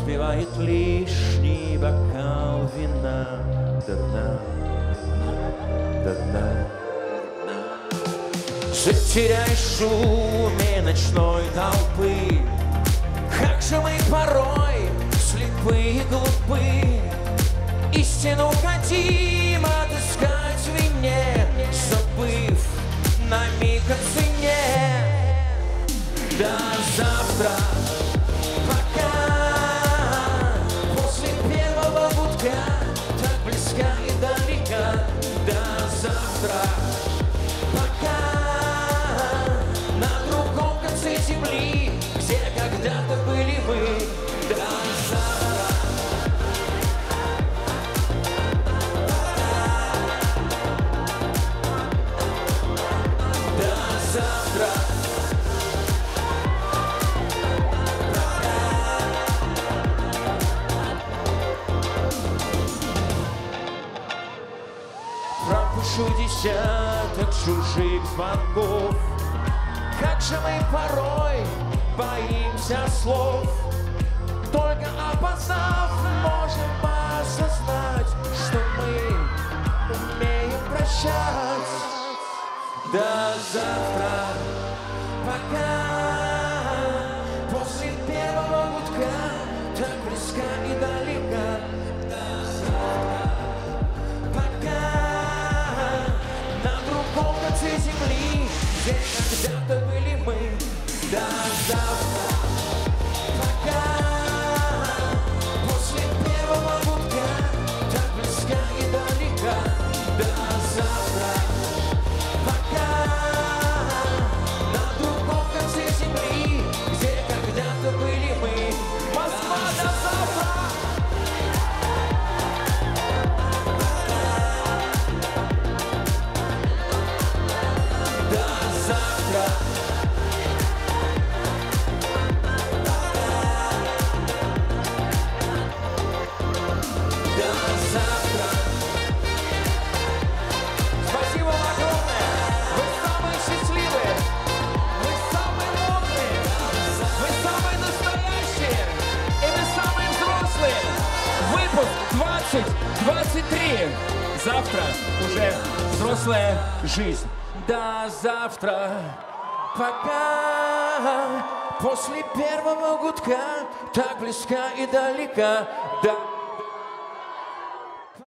Разбивает лишний бокал вина до дна, до дна. Затеряешь в шуме ночной толпы. Как же мы порой слепы и глупы. Истину хотим отыскать в вине, забыв на миг о цене. До завтра, пока, после первого гудка, так близка и далека. До завтра, пока, на другом конце земли, где когда-то были мы. До завтра. До завтра. Пропущу десяток чужих звонков. Как же мы порой боимся слов. Только опознав, можем осознать, что мы умеем прощать. До завтра, пока, после первого гудка, так близка и далека. До завтра, пока, на другом конце земли, где когда-то были мы. До завтра, пока, после первого гудка, так близка и далека. До завтра, пока, на другом конце земли, где когда-то были мы. Москва, до завтра! До завтра! Спасибо вам огромное! Вы самые счастливые! Вы самые модные! Вы самые настоящие! И вы самые взрослые! Выпуск 2023! Завтра уже взрослая жизнь. До завтра! Пока! После первого гудка так близка и далека. До